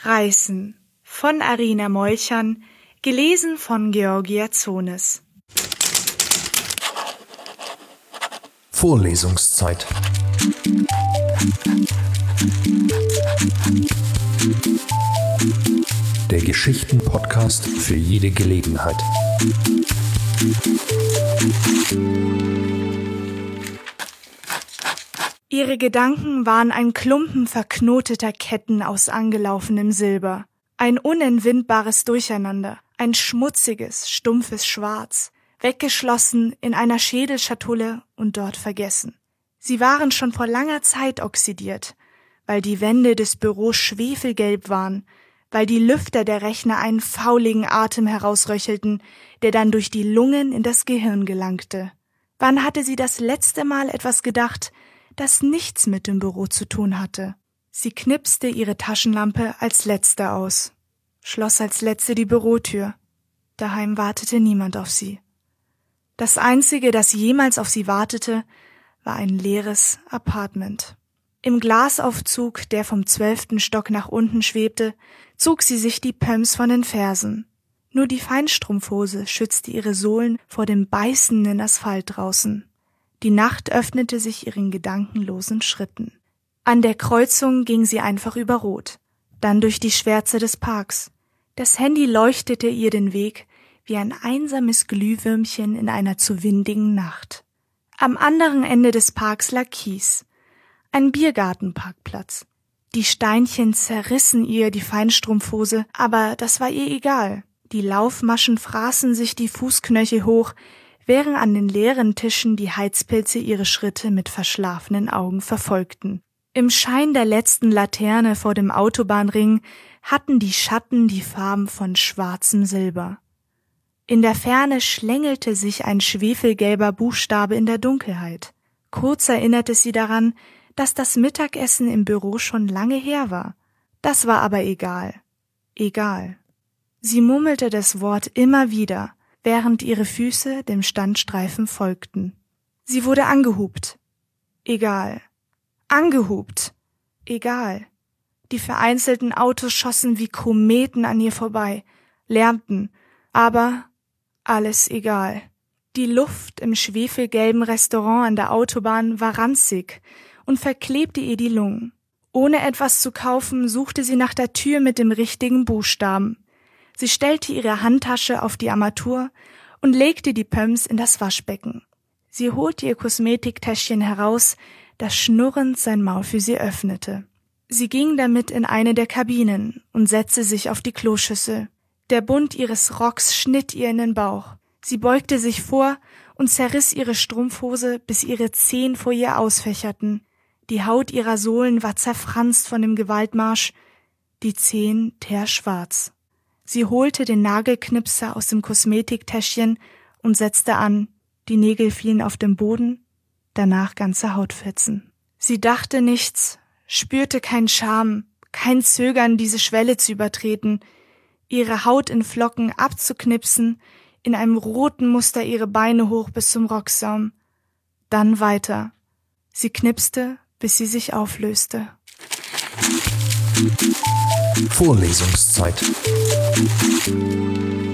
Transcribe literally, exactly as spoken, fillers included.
Reißen von Arina Molchan, gelesen von Georgia Zones. Vorlesungszeit. Der Geschichten-Podcast für jede Gelegenheit. Ihre Gedanken waren ein Klumpen verknoteter Ketten aus angelaufenem Silber, ein unentwindbares Durcheinander, ein schmutziges, stumpfes Schwarz, weggeschlossen in einer Schädelschatulle und dort vergessen. Sie waren schon vor langer Zeit oxidiert, weil die Wände des Büros schwefelgelb waren, weil die Lüfter der Rechner einen fauligen Atem herausröchelten, der dann durch die Lungen in das Gehirn gelangte. Wann hatte sie das letzte Mal etwas gedacht, das nichts mit dem Büro zu tun hatte? Sie knipste ihre Taschenlampe als letzte aus, schloss als letzte die Bürotür. Daheim wartete niemand auf sie. Das Einzige, das jemals auf sie wartete, war ein leeres Apartment. Im Glasaufzug, der vom zwölften Stock nach unten schwebte, zog sie sich die Pumps von den Fersen. Nur die Feinstrumpfhose schützte ihre Sohlen vor dem beißenden Asphalt draußen. Die Nacht öffnete sich ihren gedankenlosen Schritten. An der Kreuzung ging sie einfach über Rot, dann durch die Schwärze des Parks. Das Handy leuchtete ihr den Weg wie ein einsames Glühwürmchen in einer zu windigen Nacht. Am anderen Ende des Parks lag Kies, ein Biergartenparkplatz. Die Steinchen zerrissen ihr die Feinstrumpfhose, aber das war ihr egal. Die Laufmaschen fraßen sich die Fußknöchel hoch, während an den leeren Tischen die Heizpilze ihre Schritte mit verschlafenen Augen verfolgten. Im Schein der letzten Laterne vor dem Autobahnring hatten die Schatten die Farben von schwarzem Silber. In der Ferne schlängelte sich ein schwefelgelber Buchstabe in der Dunkelheit. Kurz erinnerte sie daran, dass das Mittagessen im Büro schon lange her war. Das war aber egal. Egal. Sie murmelte das Wort immer wieder, während ihre Füße dem Standstreifen folgten. Sie wurde angehupt. Egal. Angehupt. Egal. Die vereinzelten Autos schossen wie Kometen an ihr vorbei, lärmten, aber alles egal. Die Luft im schwefelgelben Restaurant an der Autobahn war ranzig und verklebte ihr die Lungen. Ohne etwas zu kaufen, suchte sie nach der Tür mit dem richtigen Buchstaben. Sie stellte ihre Handtasche auf die Armatur und legte die Pumps in das Waschbecken. Sie holte ihr Kosmetiktäschchen heraus, das schnurrend sein Maul für sie öffnete. Sie ging damit in eine der Kabinen und setzte sich auf die Kloschüssel. Der Bund ihres Rocks schnitt ihr in den Bauch. Sie beugte sich vor und zerriss ihre Strumpfhose, bis ihre Zehen vor ihr ausfächerten. Die Haut ihrer Sohlen war zerfranst von dem Gewaltmarsch, die Zehen teerschwarz. Sie holte den Nagelknipser aus dem Kosmetiktäschchen und setzte an. Die Nägel fielen auf den Boden, danach ganze Hautfetzen. Sie dachte nichts, spürte kein Scham, kein Zögern, diese Schwelle zu übertreten, ihre Haut in Flocken abzuknipsen, in einem roten Muster ihre Beine hoch bis zum Rocksaum. Dann weiter. Sie knipste, bis sie sich auflöste. Vorlesungszeit.